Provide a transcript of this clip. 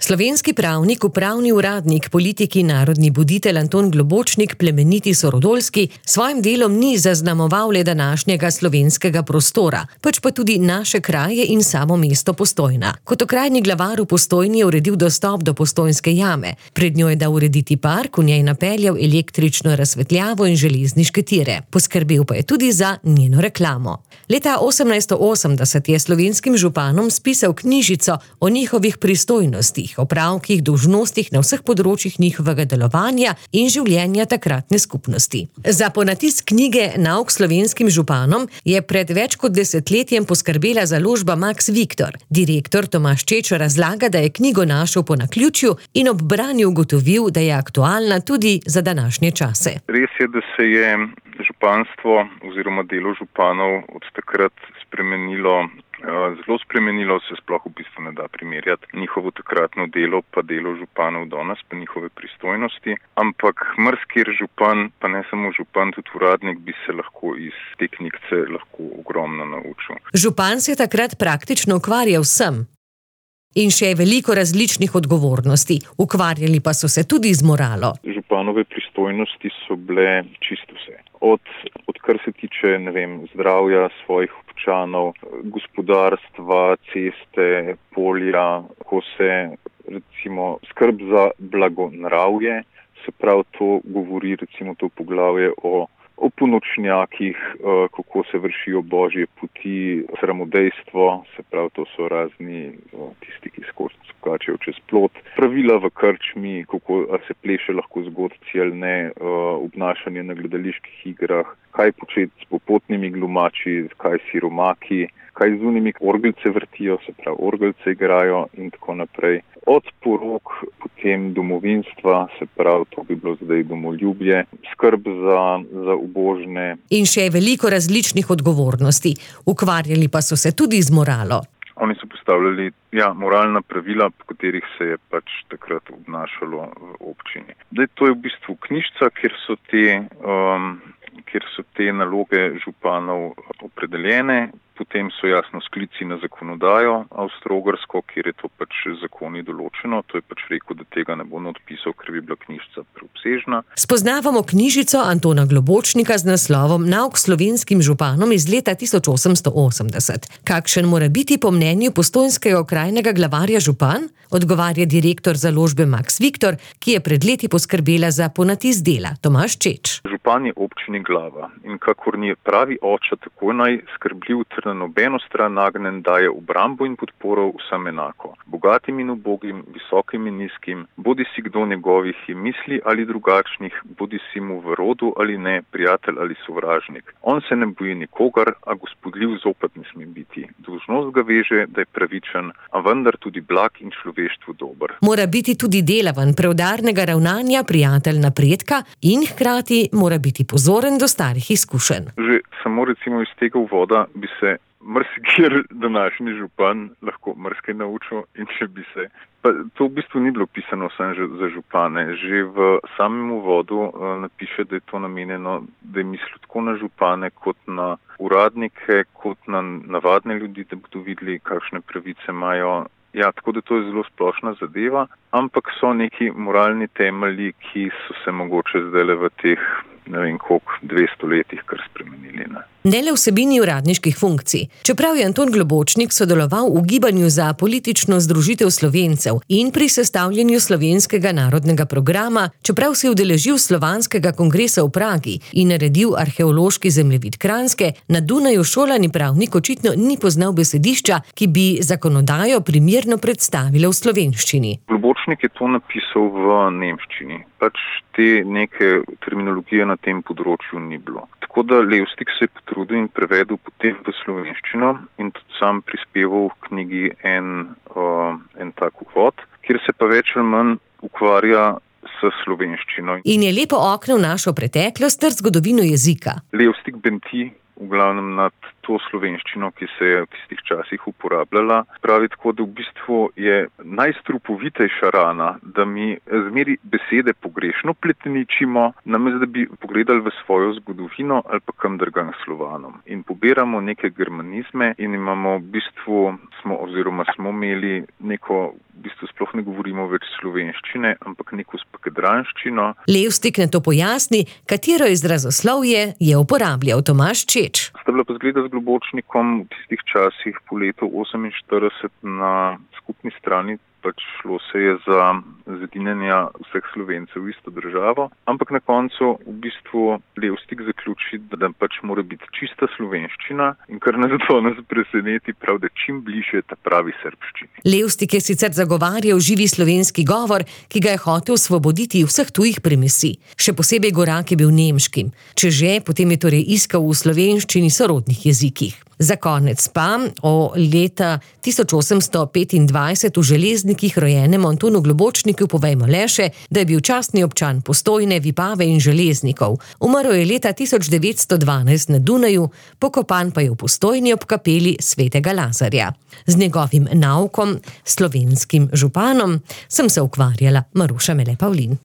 Slovenski pravnik, upravni uradnik, politik in narodni buditelj Anton Globočnik, plemeniti sorodolski, svojim delom ni zaznamoval le današnjega slovenskega prostora, pač pa tudi naše kraje in samo mesto Postojna. Kot okrajni glavar v Postojni je uredil dostop do Postojnske jame. Pred njo je dal urediti park, v njej napeljal električno razsvetljavo in železniške tire. Poskrbel pa je tudi za njeno reklamo. Leta 1880 je slovenskim županom spisal knjižico o njihovih pristojnostih, opravkih, dolžnostih na vseh področjih njihovega delovanja in življenja takratne skupnosti. Za ponatis knjige Nauk slovenskim županom je pred več kot desetletjem poskrbela založba Max Victor. Direktor Tomaž Čeč razlaga, da je knjigo našel po naključju in ob branju ugotovil, da je aktualna tudi za današnje čase. Res je, da se je županstvo oziroma delo županov od takrat zelo spremenilo, se sploh v bistvu ne da primerjati njihovo takratno delo pa delo županov danes, pa njihove pristojnosti. Ampak marsikjer župan, pa ne samo župan, tudi uradnik bi se lahko iz te knjigce ogromno naučil. Župan se je takrat praktično ukvarjal vsem. In še je veliko različnih odgovornosti. Ukvarjali pa so se tudi z moralo. Županove pristojnosti so bile čisto vse. Odkar se tiče, zdravja svojih občanov, gospodarstva, ceste, polja, ko se recimo skrb za blagonaravje, se prav to govori recimo to poglavje o ponočnjakih, kako se vršijo božje poti, sramodejstvo, se pravi to so razni tisti, ki skačejo čez plot, pravila v krčmi, kako se pleše lahko zgodci ali ne, obnašanje na gledaliških igrah, kaj početi s popotnimi glumači, kaj siromaki, kaj z unimi orgelce vrtijo, se pravi orgelce igrajo in tako naprej. Od porok, potem domovinstva, se pravi, to bi bilo zdaj domoljubje, skrb za ubožne. In še je veliko različnih odgovornosti. Ukvarjali pa so se tudi z moralo. Oni so postavljali moralna pravila, po katerih se je takrat obnašalo v občini. To je v bistvu knjižica, kjer so te naloge županov opredeljene. Potem so jasno sklici na zakonodajo avstro-ogrsko, kjer je to zakoni določeno. To je rekel, da tega ne bo odpisal, ker bi bila knjižica preobsežna. Spoznavamo knjižico Antona Globočnika z naslovom Nauk slovenskim županom iz leta 1880. Kakšen mora biti po mnenju postojnskega okrajnega glavarja župan? Odgovarja direktor založbe Max Victor, ki je pred leti poskrbela za ponatis dela, Tomaž Čeč. Župan je občini glava in kakor ni pravi oče, tako naj skrbljiv ter na nobeno stran nagnjen daje obrambo in podporo vsem enako. Bogatim in ubogim, visokim in nizkim, bodi si kdo njegovih je misli ali drugačnih, bodi si mu v rodu ali ne, prijatelj ali sovražnik. On se ne boji nikogar, a gospodljiv zopet ne sme biti. Dolžnost ga veže, da je pravičen, a vendar tudi blag in človeštvu dober. Mora biti tudi delaven, preudarnega ravnanja, prijatelj napredka in hkrati mora biti pozoren do starih izkušenj. Že samo recimo iz tega uvoda bi se marsikjer današnji župan lahko marsikaj naučil in če bi se. Pa to v bistvu ni bilo pisano samo za župane. Že v samem uvodu napiše, da je to namenjeno, da je mislil tako na župane kot na uradnike, kot na navadne ljudi, da bodo videli, kakšne pravice imajo. Tako da to je zelo splošna zadeva, ampak so neki moralni temelji, ki so se mogoče zdajle v teh, 200 letih kar spremenili. Ne le vsebini uradniških funkcij. Čeprav je Anton Globočnik sodeloval v gibanju za politično združitev Slovencev in pri sestavljanju slovenskega narodnega programa, čeprav se je udeležil slovanskega kongresa v Pragi in naredil arheološki zemljevid Kranjske, na Dunaju šolani pravnik očitno ni poznal besedišča, ki bi zakonodajo primerno predstavila v slovenščini. Globočnik je to napisal v nemščini. Te neke terminologije na tem področju ni bilo. Tako da Levstik se je potrudil in prevedel potem v slovenščino in tudi sam prispeval v knjigi en tak uvod, kjer se pa več ali manj ukvarja s slovenščino. In je lepo okno v našo preteklost ter zgodovino jezika. Levstik benti v glavnem nad to slovenščino, ki se je v tistih časih uporabljala. Pravi tako, da v bistvu je najstrupovitejša rana, da mi zmeri besede pogrešno pleteničimo, namesto da bi pogledali v svojo zgodovino ali pa kam drugam slovanom. In pobiramo neke germanizme in imamo v bistvu, smo imeli neko, v bistvu sploh ne govorimo več slovenščine, ampak neko spakedranščino. Levstik na to pojasni, katero izrazoslovje je uporabljal Tomaž Čeč. Sta bila pa zgleda z Globočnikom v tistih časih po letu 1948 na skupni strani, pač šlo se je za zedinjenje vseh Slovencev v isto državo, ampak na koncu v bistvu Levstik zaključi, da pač mora biti čista slovenščina in kar nas preseneti, prav, da čim bližje ta pravi srbščini. Levstik je sicer zagovarjal živi slovenski govor, ki ga je hotel osvoboditi vseh tujih primesi. Še posebej gorak je bil nemškim. Če že, potem je torej iskal v slovenščini sorodnih jezikih. Za konec pa o leta 1825 v Železnikih rojenem Antonu Globočniku povejmo le še, da je bil častni občan Postojne, Vipave in Železnikov. Umrl je leta 1912 na Dunaju, pokopan pa je v Postojni ob kapeli svetega Lazarja. Z njegovim naukom, slovenskim županom, sem se ukvarjala Maruša Mele Pavlin.